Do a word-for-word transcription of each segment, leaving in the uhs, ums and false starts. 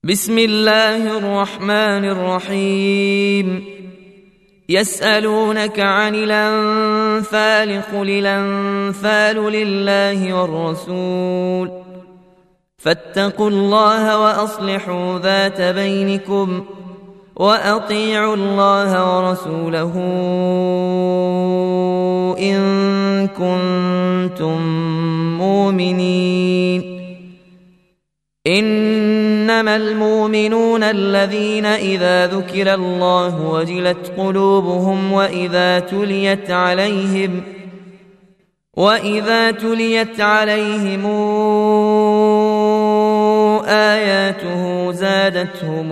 بسم الله الرحمن الرحيم. يسألونك عن الأنفال قل الأنفال لله والرسول فاتقوا الله وأصلحوا ذات بينكم وأطيعوا الله ورسوله إن كنتم مؤمنين. إنما المؤمنون الذين إذا ذكر الله وجلت قلوبهم وإذا تليت عليهم وإذا تليت عليهم آياته زادتهم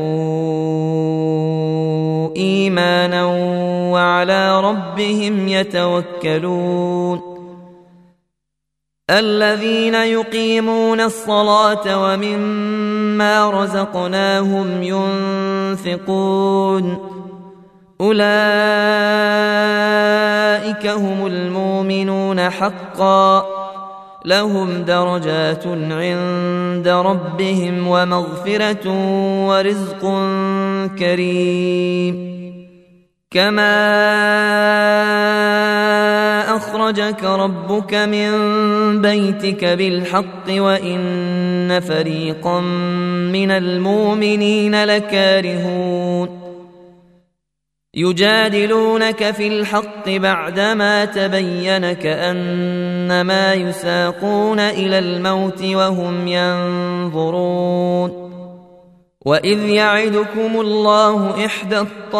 إيمانا وعلى ربهم يتوكلون. الذين يقيمون الصلاة ومما رزقناهم ينفقون أولئك هم المؤمنون حقا لهم درجات عند ربهم ومغفرة ورزق كريم. كما أخرجك ربك من بيتك بالحق وإن فريقا من المؤمنين لكارهون. يجادلونك في الحق بعدما تبين كأنما يساقون إلى الموت وهم ينظرون. وإذ يعدكم الله إحدى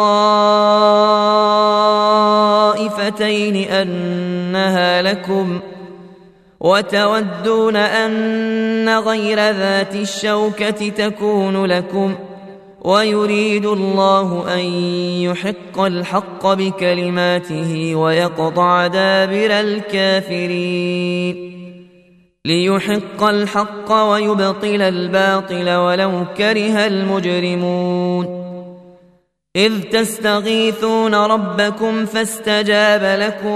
الطائفتين أنها لكم وتودون أن غير ذات الشوكة تكون لكم ويريد الله أن يحق الحق بكلماته ويقطع دابر الكافرين ليحق الحق ويبطل الباطل ولو كره المجرمون. إذ تستغيثون ربكم فاستجاب لكم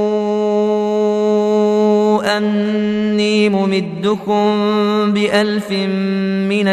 أني ممدكم بألف من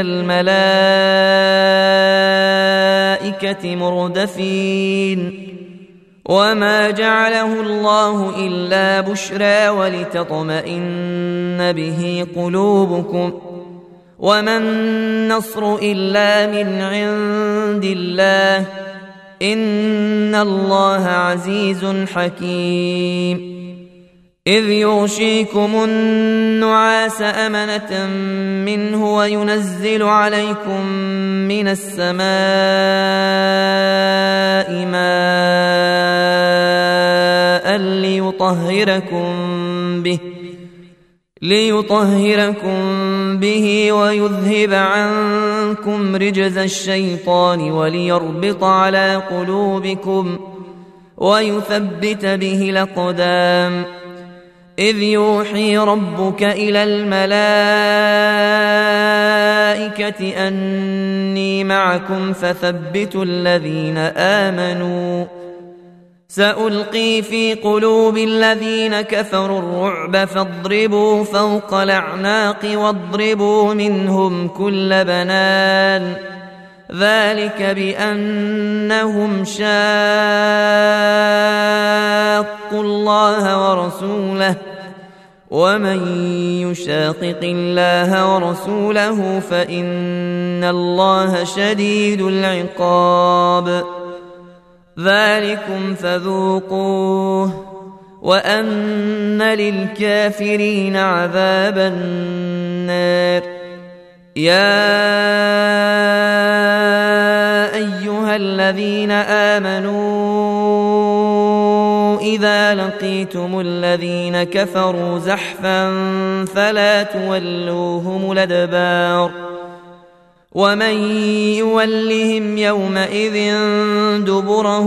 الملائكة مردفين. وما جعله الله إلا بشرى ولتطمئن به قلوبكم وما النصر إلا من عند الله إن الله عزيز حكيم. إذ يغشيكم النعاس أمنة منه وينزل عليكم من السماء ماء ليطهركم به ليطهركم به ويذهب عنكم رجز الشيطان وليربط على قلوبكم ويثبت به الأقدام. إذ يوحي ربك إلى الملائكة أني معكم فثبتوا الذين آمنوا سألقي في قلوب الذين كفروا الرعب فاضربوا فوق الأعناق واضربوا منهم كل بنان ذلك بأنهم شاقوا الله ورسوله ومن يشاقق الله ورسوله فإن الله شديد العقاب. ذلكم فذوقوه وأن للكافرين عذاب النار. يا أيها الذين آمنوا إذا لقيتم الذين كفروا زحفا فلا تولوهم الأدبار ومن يولهم يومئذ دبره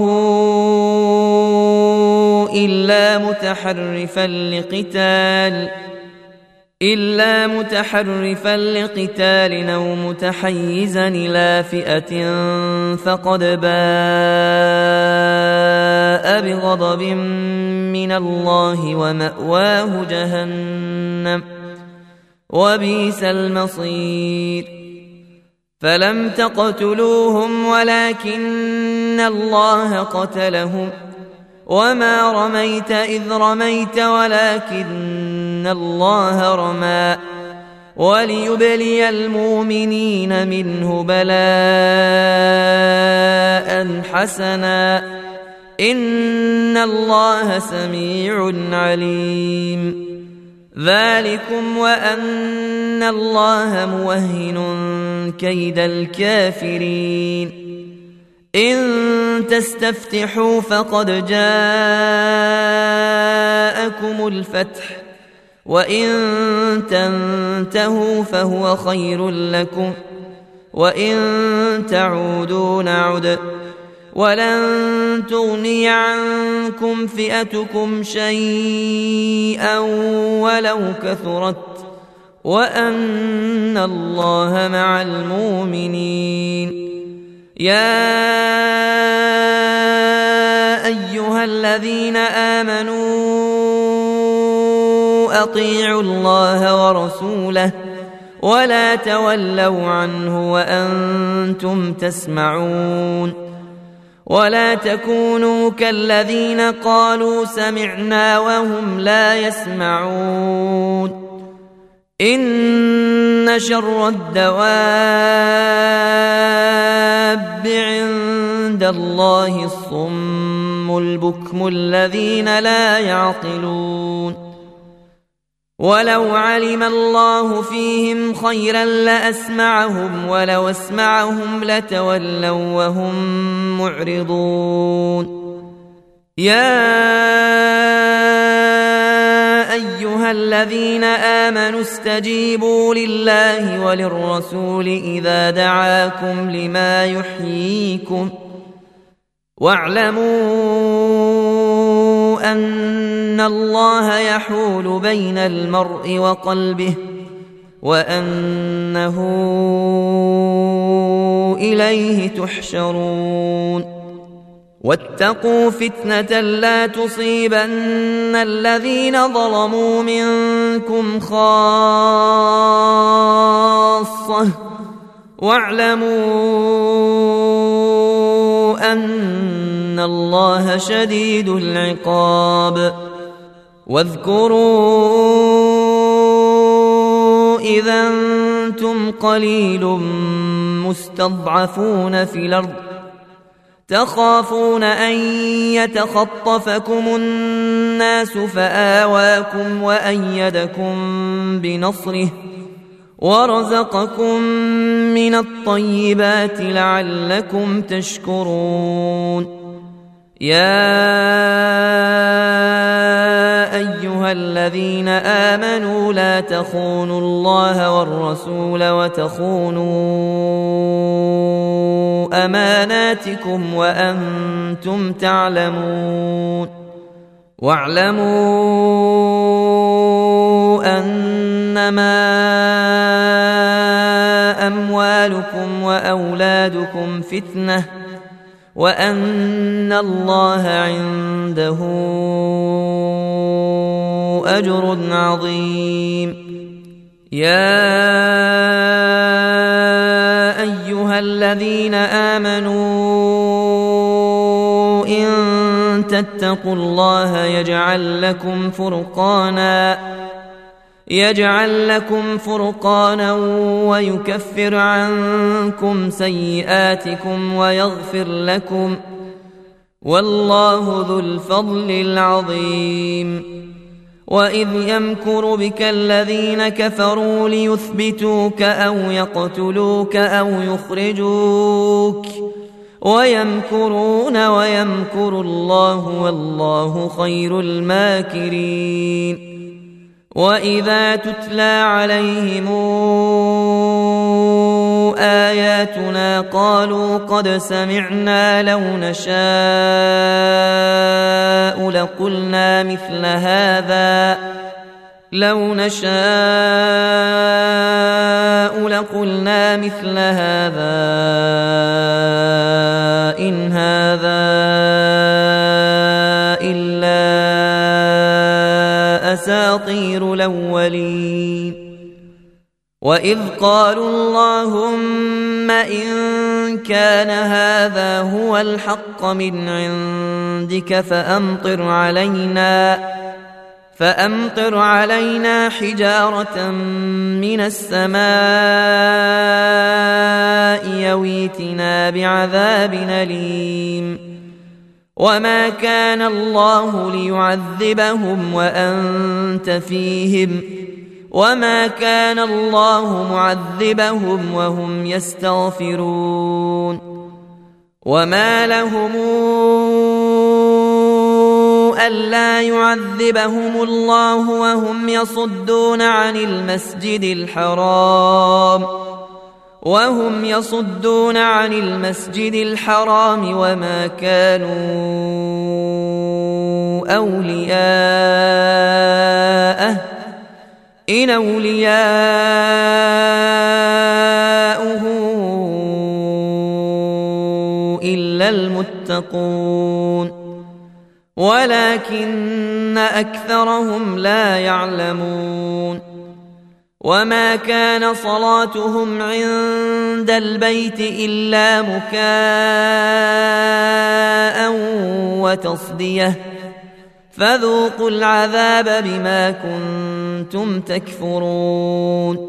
إلا متحرفا لقتال إلا متحرفا لقتال أو متحيزا إلى فئة فقد باء بغضب من الله ومأواه جهنم وبئس المصير. فلم تقتلوهم ولكن الله قتلهم وما رميت إذ رميت ولكن الله رمى وليبلي المؤمنين منه بلاء حسنا إن الله سميع عليم. ذلكم وأن الله موهن كيد الكافرين. إن تستفتحوا فقد جاءكم الفتح وإن تنتهوا فهو خير لكم وإن تعودوا نعد ولن تغني عنكم فئتكم شيئا ولو كثرت وأن الله مع المؤمنين. يا أيها الذين آمنوا أطيعوا الله ورسوله ولا تولوا عنه وأنتم تسمعون ولا تكونوا كالذين قالوا سمعنا وهم لا يسمعون. إن شر الدواب عند الله الصم البكم الذين لا يعقلون. ولو علم الله فيهم خيرا لأسمعهم ولو أسمعهم لتولوا وهم معرضون. يا أيها الذين آمنوا استجيبوا لله وللرسول إذا دعاكم لما يحييكم واعلموا أن الله يحول بين المرء وقلبه وأنه إليه تحشرون. واتقوا فتنة لا تصيبن الذين ظلموا منكم خاصة واعلموا أن الله شديد العقاب. واذكروا إذا أنتم قليل مستضعفون في الأرض تخافون أن يتخطفكم الناس فآواكم وأيدكم بنصره ورزقكم من الطيبات لعلكم تشكرون. يا أيها الذين آمنوا لا تخونوا الله والرسول وتخونوا أماناتكم وأنتم تعلمون. واعلموا أنما أموالكم وأولادكم فتنة وأن الله عنده أجر عظيم. يا أيها الذين آمنوا إن تتقوا الله يجعل لكم فرقانا يجعل لكم فرقانا ويكفر عنكم سيئاتكم ويغفر لكم والله ذو الفضل العظيم. وإذ يمكر بك الذين كفروا ليثبتوك أو يقتلوك أو يخرجوك ويمكرون ويمكر الله والله خير الماكرين. وإذا تتلى عليهم آياتنا قالوا قد سمعنا لو نشاء لقلنا مثل هذا لو نشاء لقلنا مثل هذا إن هذا إلا أساطير الأولين. وإذ قالوا اللهم إن كان هذا هو الحق من عندك فأمطر علينا فأمطر علينا حجارة من السماء يويتنا بعذاب أليم وما كان الله ليعذبهم وأنت فيهم وما كان الله معذبهم وهم يستغفرون وما لهم ألا يعذبهم الله وهم يصدون عن المسجد الحرام وهم يصدون عن المسجد الحرام وما كانوا أولياءه إن أولياؤه إلا المتقون ولكن أكثرهم لا يعلمون وما كان صلاتهم عند البيت إلا مكاء وتصدية فذوقوا العذاب بما كنتم تكفرون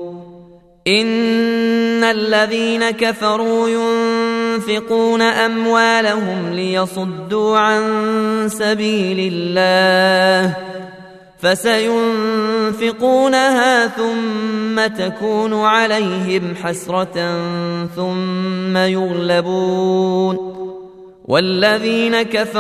إن الذين كفروا ينفقون أموالهم ليصدوا عن سبيل الله فسينفقونها ثم تكون عليهم حسرة ثم يغلبون والذين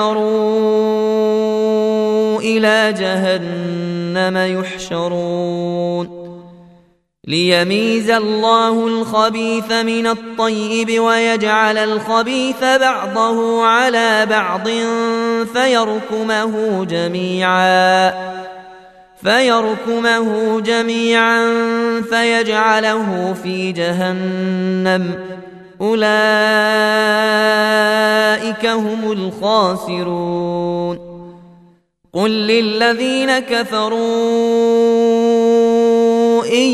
كفروا إلى جهنم يحشرون ليميز الله الخبيث من الطيب ويجعل الخبيث بعضه على بعض فيركمه جميعا فيركمه جميعا فيجعله في جهنم أولئك هم الخاسرون قل للذين كفروا إن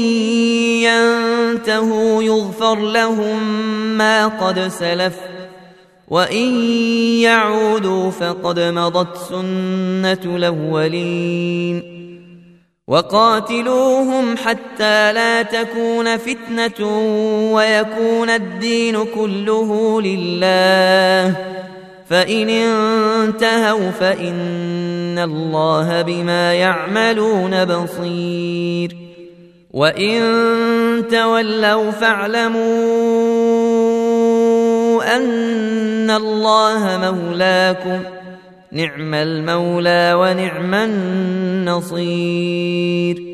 ينتهوا يغفر لهم ما قد سلف وإن يعودوا فقد مضت سنة الأولين وقاتلوهم حتى لا تكون فتنة ويكون الدين كله لله فإن انتهوا فإن الله بما يعملون بصير وإن تولوا فاعلموا أن الله مولاكم نعم المولى ونعم النصير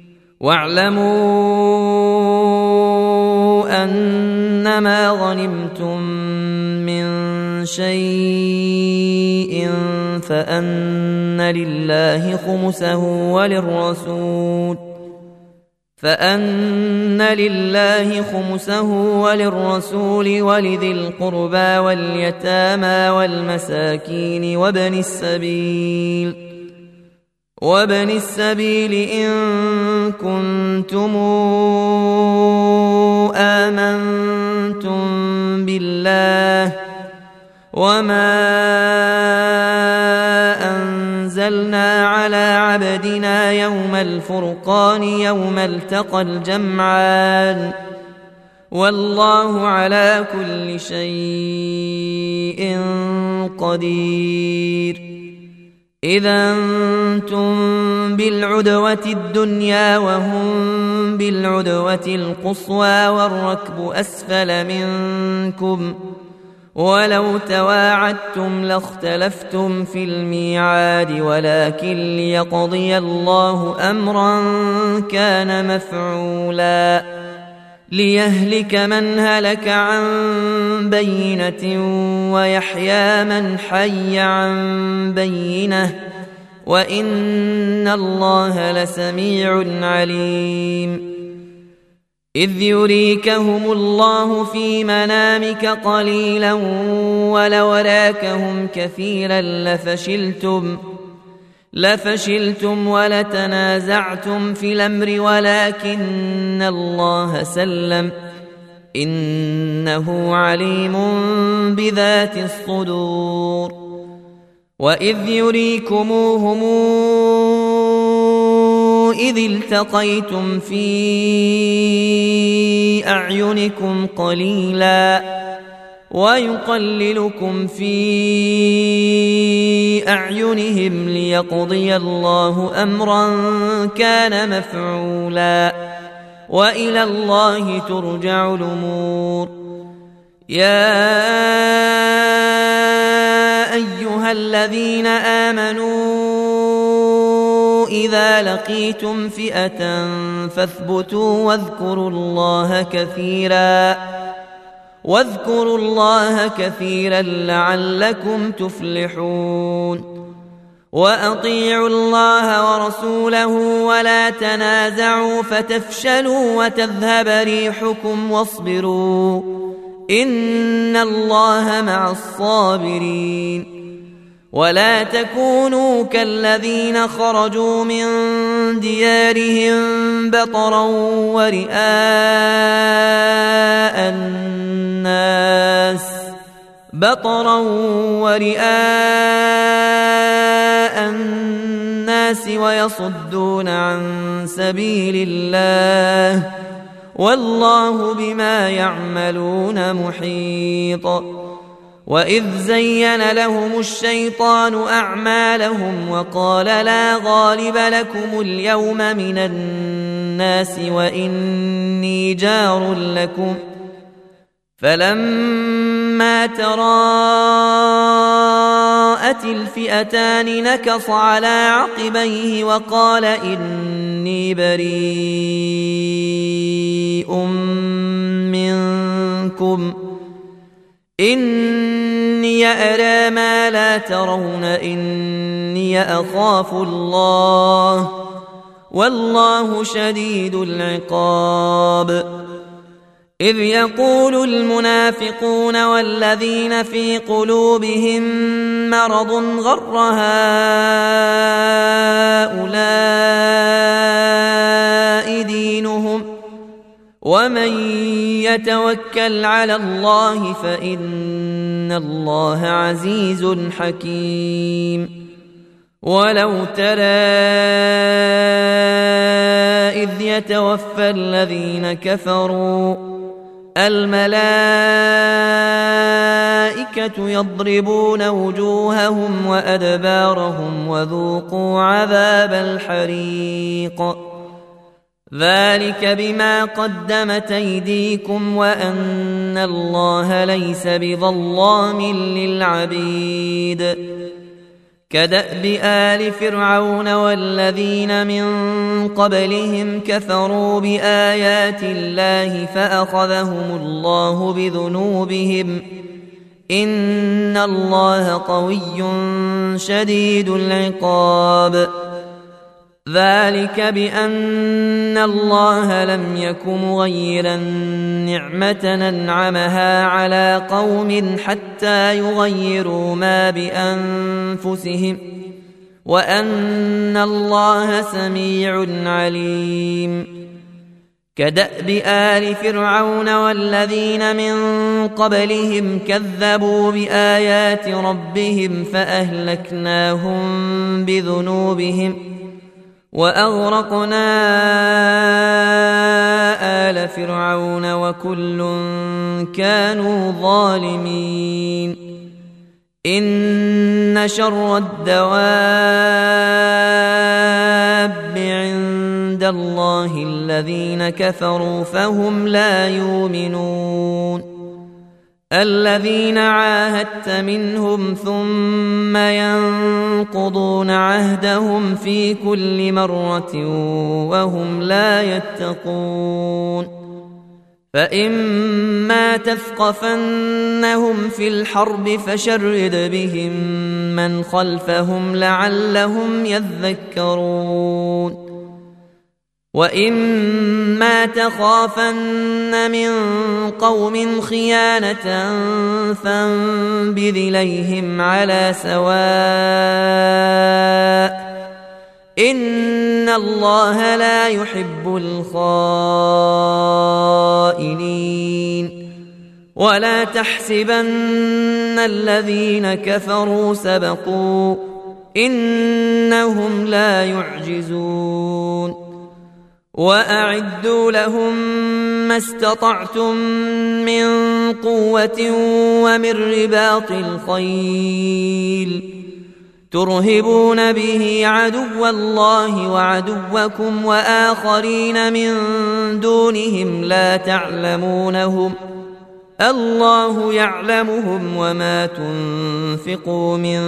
واعلموا أنما غنمتم من شيء فأن لله خمسه وللرسول فأن لله خمسه وللرسول ولذي القربى واليتامى والمساكين وابن السبيل وابن السبيل إن كنتم آمنتم بالله وما أنزلنا على عبدنا يوم الفرقان يوم التقى الجمعان والله على كل شيء قدير إذا أنتم بالعدوة الدنيا وهم بالعدوة القصوى والركب أسفل منكم ولو تواعدتم لاختلفتم في الميعاد ولكن ليقضي الله أمرا كان مفعولا ليهلك من هلك عن بينة ويحيى من حي عن بينة وإن الله لسميع عليم إذ يريكهم الله في منامك قليلا ولو راكهم كثيرا لفشلتم لفشلتم ولتنازعتم في الأمر ولكن الله سلم إن إنه عليم بذات الصدور. وإذ يريكموهم إذ التقيتم في أعينكم قليلا ويقللكم في أعينهم ليقضي الله أمرا كان مفعولا وإلى الله ترجع الأمور. يا أيها الذين آمنوا إذا لقيتم فئة فاثبتوا واذكروا الله كثيرا واذكروا الله كثيرا لعلكم تفلحون. وأطيعوا الله ورسوله ولا تنازعوا فتفشلوا وتذهب ريحكم واصبروا إن الله مع الصابرين. ولا تكونوا كالذين خرجوا من ديارهم بطرا ورئاء الناس بطرا ورئاء الناس ويصدون عن سبيل الله والله بما يعملون محيط. وإذ زين لهم الشيطان أعمالهم وقال لا غالب لكم اليوم من الناس وإني جار لكم فلما تراءت الفئتان نكص على عقبيه وقال إني بريء منكم إني أرى ما لا ترون إني أخاف الله والله شديد العقاب. إذ يقول المنافقون والذين في قلوبهم مرض غر هؤلاء دينهم ومن يتوكل على الله فإن الله عزيز حكيم. ولو ترى إذ يتوفى الذين كفروا الملائكة يضربون وجوههم وأدبارهم وذوقوا عذاب الحريق ذلك بما قدمت أيديكم وأن الله ليس بظلام للعبيد. كدأب آل فرعون والذين من قبلهم كفروا بآيات الله فأخذهم الله بذنوبهم إن الله قوي شديد العقاب. ذلك بأن الله لم يك مغيرا نعمة أنعمها على قوم حتى يغيروا ما بأنفسهم وأن الله سميع عليم. كدأب آل فرعون والذين من قبلهم كذبوا بآيات ربهم فأهلكناهم بذنوبهم وأغرقنا آل فرعون وكل كانوا ظالمين. إن شر الدواب عند الله الذين كفروا فهم لا يؤمنون. الذين عاهدت منهم ثم ينقضون عهدهم في كل مرة وهم لا يتقون. فإما تثقفنهم في الحرب فشرد بهم من خلفهم لعلهم يذكرون. وإما تخافن من قوم خيانة فانبذ إليهم على سواء إن الله لا يحب الخائنين. ولا تحسبن الذين كفروا سبقوا إنهم لا يعجزون وأعدوا لهم ما استطعتم من قوة ومن رباط الخيل ترهبون به عدو الله وعدوكم وآخرين من دونهم لا تعلمونهم الله يعلمهم وما تنفقوا من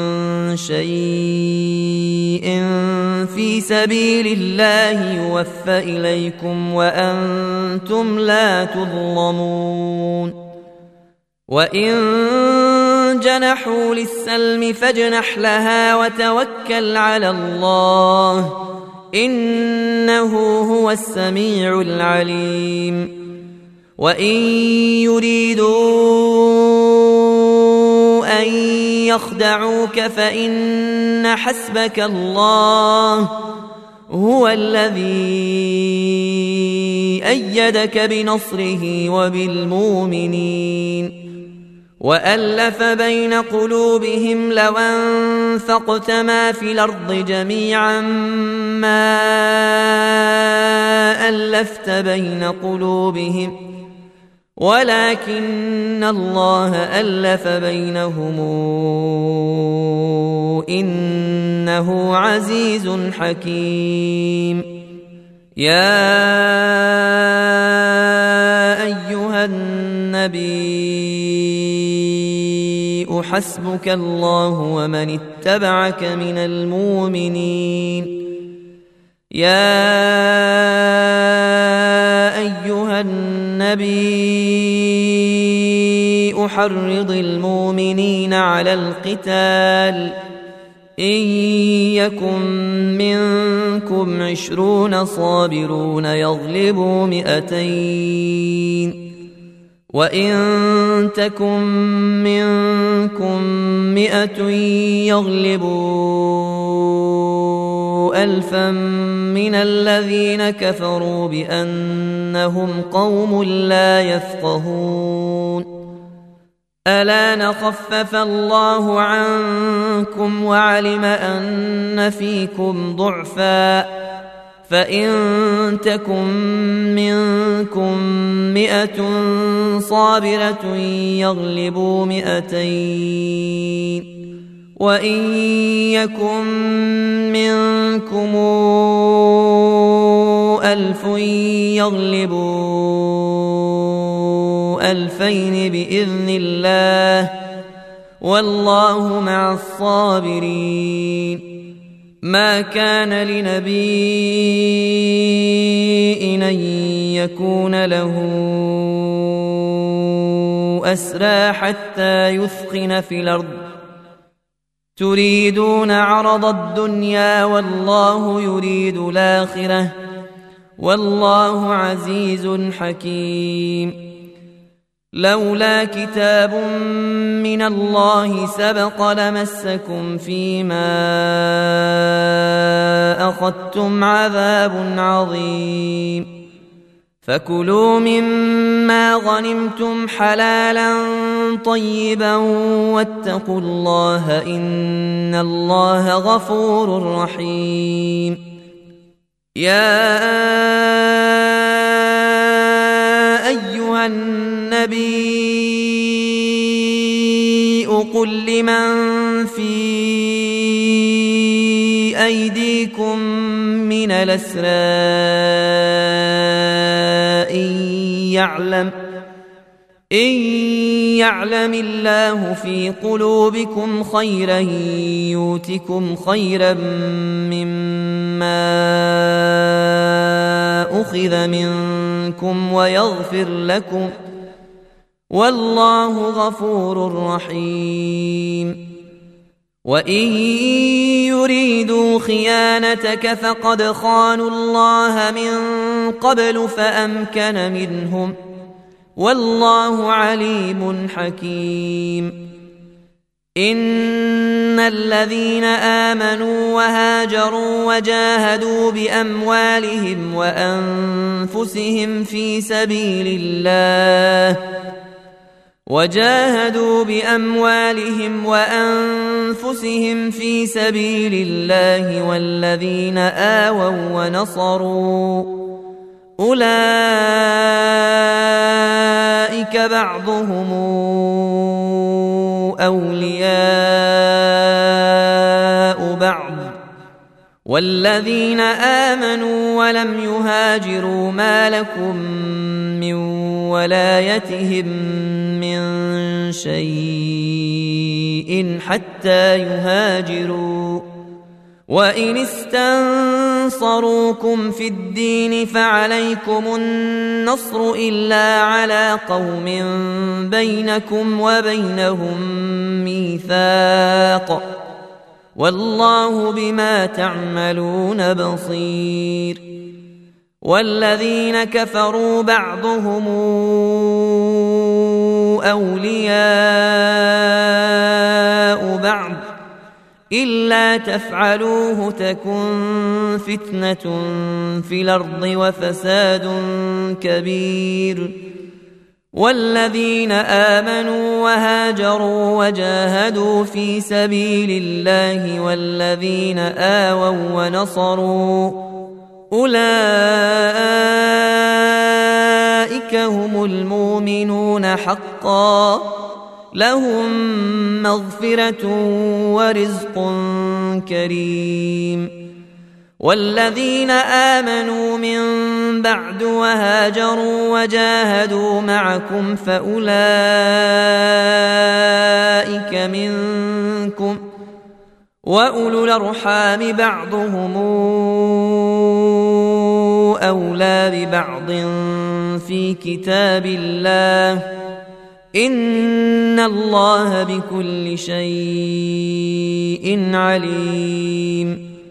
شيء في سبيل الله يوفى إليكم وأنتم لا تظلمون وإن جنحوا للسلم فاجنح لها وتوكل على الله إنه هو السميع العليم وإن يريدوا أن يخدعوك فإن حسبك الله هو الذي أيدك بنصره وبالمؤمنين وألف بين قلوبهم لو أنفقت ما في الأرض جميعا ما ألفت بين قلوبهم ولكن الله ألف بينهم إنه عزيز حكيم يا أيها النبي حسبك الله ومن اتبعك من المؤمنين يا أيها النبي حرض المؤمنين على القتال إن يكن منكم عشرون صابرون يغلبوا مئتين وإن تكن منكم مئة يغلبوا ألفا من الذين كفروا بأنهم قوم لا يفقهون ألا نخفف الله عنكم وعلم أن فيكم ضعفا فإن تكن منكم مئة صابرة يغلبوا مئتين وإن يكن منكم ألف يغلبوا ألفين بإذن الله والله مع الصابرين ما كان لنبي أن يكون له أسرى حتى يثخن في الأرض تريدون عرض الدنيا والله يريد الآخرة والله عزيز حكيم لولا كتاب من الله سبق لمسكم فيما أخذتم عذاب عظيم فكلوا مما غنمتم حلالا طيبا واتقوا الله إن الله غفور رحيم يا أيها النبي قل لمن في أيديكم من الأسرى إن يعلم إن يعلم الله في قلوبكم خيرا يؤتكم خيرا مما أخذ منكم ويغفر لكم والله غفور رحيم وإن يريدوا خيانتك فقد خانوا الله من قبل فأمكن منهم والله عليم حكيم إن الذين آمنوا وهاجروا وجاهدوا بأموالهم وأنفسهم في سبيل الله وجاهدوا بأموالهم وأنفسهم في سبيل الله والذين آووا ونصروا أولئك بعضهم أولياء بعض والذين آمنوا ولم يهاجروا ما لكم من ولايتهم من شيء حتى يهاجروا وإن استنصروكم في الدين فعليكم النصر إلا على قوم بينكم وبينهم ميثاق والله بما تعملون بصير والذين كفروا بعضهم أولياء بعض إلا تفعلوه تكن فتنة في الأرض وفساد كبير والذين آمنوا وهاجروا وجاهدوا في سبيل الله والذين آووا ونصروا أولئك هم المؤمنون حقا لهم مغفرة ورزق كريم والذين آمنوا من بعد وهاجروا وجاهدوا معكم فأولئك منكم وأولو الأرحام بعضهم أولى ببعض في كتاب الله إن الله بكل شيء عليم